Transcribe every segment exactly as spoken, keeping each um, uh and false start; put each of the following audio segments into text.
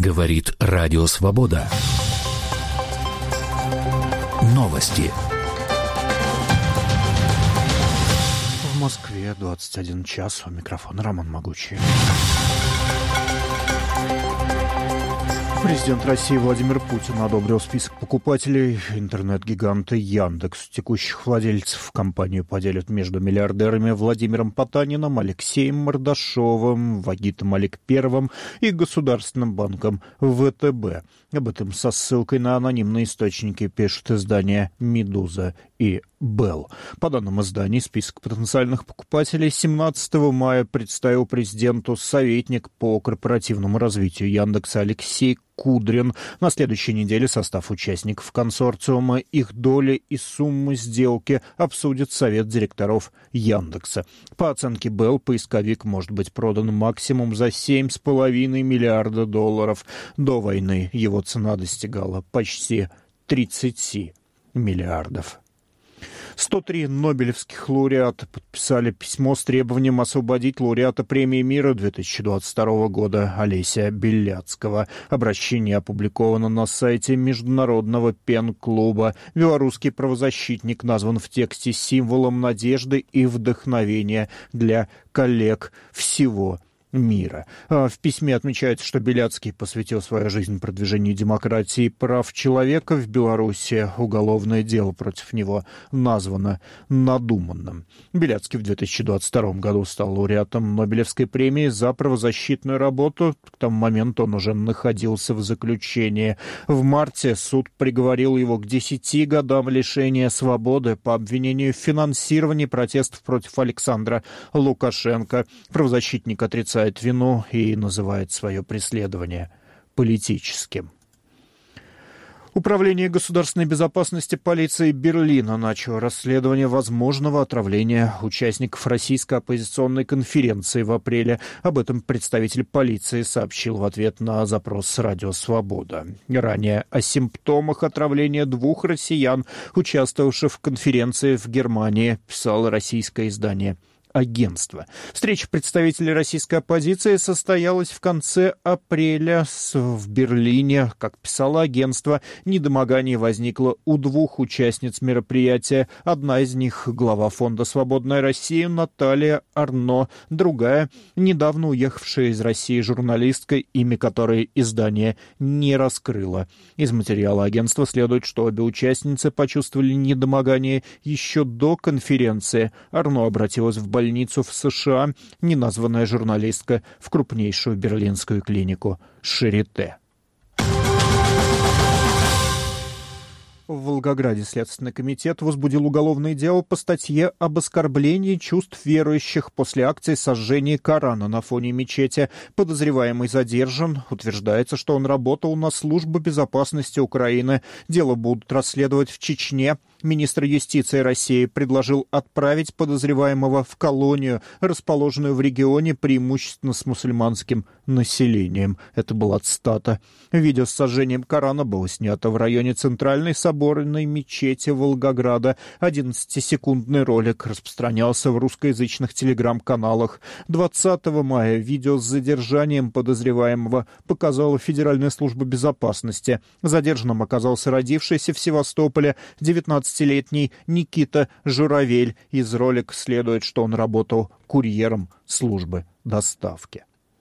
Говорит Радио Свобода. Новости. В Москве двадцать один час. У микрофона Роман Могучий. Президент России Владимир Путин одобрил список покупателей интернет-гиганта Яндекс. Текущих владельцев компанию поделят между миллиардерами Владимиром Потаниным, Алексеем Мордашовым, Вагитом Аликперовым и Государственным банком ВТБ. Об этом со ссылкой на анонимные источники пишут издания «Медуза» и «Белл». По данным изданий, список потенциальных покупателей семнадцатого мая представил президенту советник по корпоративному развитию Яндекса Алексей Кудрин. На следующей неделе состав участников консорциума, их доли и суммы сделки обсудит совет директоров Яндекса. По оценке Белл, поисковик может быть продан максимум за семь с половиной миллиарда долларов. До войны его цена достигала почти тридцати миллиардов. сто три нобелевских лауреата подписали письмо с требованием освободить лауреата премии мира две тысячи двадцать второго года Олеся Беляцкого. Обращение опубликовано на сайте Международного пен-клуба. Белорусский правозащитник назван в тексте символом надежды и вдохновения для коллег всего мира. В письме отмечается, что Беляцкий посвятил свою жизнь продвижению демократии и прав человека в Беларуси. Уголовное дело против него названо надуманным. Беляцкий в две тысячи двадцать втором году стал лауреатом Нобелевской премии за правозащитную работу. К тому моменту он уже находился в заключении. В марте суд приговорил его к десяти годам лишения свободы по обвинению в финансировании протестов против Александра Лукашенко. Правозащитник отрицает вину и называет свое преследование политическим. Управление государственной безопасности полиции Берлина начало расследование возможного отравления участников российской оппозиционной конференции в апреле. Об этом представитель полиции сообщил в ответ на запрос «Радио Свобода». Ранее о симптомах отравления двух россиян, участвовавших в конференции в Германии, писало российское издание агентства. Встреча представителей российской оппозиции состоялась в конце апреля в Берлине. Как писало агентство, недомогание возникло у двух участниц мероприятия. Одна из них — глава фонда «Свободная Россия» Наталья Арно, другая — недавно уехавшая из России журналистка, имя которой издание не раскрыло. Из материала агентства следует, что обе участницы почувствовали недомогание еще до конференции. Арно обратилась в больницу больницу в США, неназванная журналистка в крупнейшую берлинскую клинику Шарите. В Волгограде Следственный комитет возбудил уголовное дело по статье об оскорблении чувств верующих после акции сожжения Корана на фоне мечети. Подозреваемый задержан. Утверждается, что он работал на службу безопасности Украины. Дело будут расследовать в Чечне. Министр юстиции России предложил отправить подозреваемого в колонию, расположенную в регионе преимущественно с мусульманским населением. Это была цитата. Видео с сожжением Корана было снято в районе Центральной соборной мечети Волгограда. одиннадцатисекундный ролик распространялся в русскоязычных телеграм-каналах. двадцатого мая видео с задержанием подозреваемого показала Федеральная служба безопасности. Задержанным оказался родившийся в Севастополе девятнадцатилетний Никита Журавель. Из ролика следует, что он работал курьером службы доставки.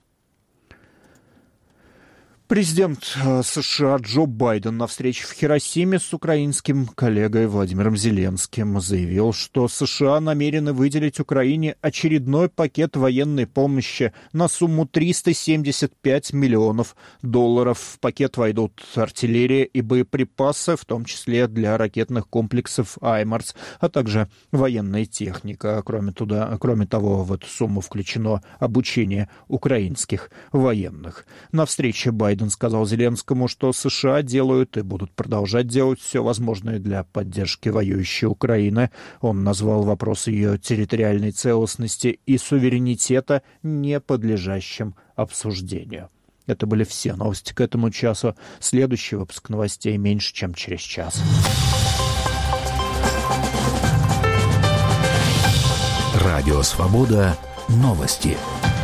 Президент США Джо Байден на встрече в Хиросиме с украинским коллегой Владимиром Зеленским заявил, что США намерены выделить Украине очередной пакет военной помощи на сумму триста семьдесят пять миллионов долларов. В пакет войдут артиллерия и боеприпасы, в том числе для ракетных комплексов «Аймарс», а также военная техника. Кроме, туда, кроме того, в эту сумму включено обучение украинских военных. На встрече Байден Байден сказал Зеленскому, что США делают и будут продолжать делать все возможное для поддержки воюющей Украины. Он назвал вопрос ее территориальной целостности и суверенитета не подлежащим обсуждению. Это были все новости к этому часу. Следующий выпуск новостей меньше, чем через час. Радио Свобода. Новости.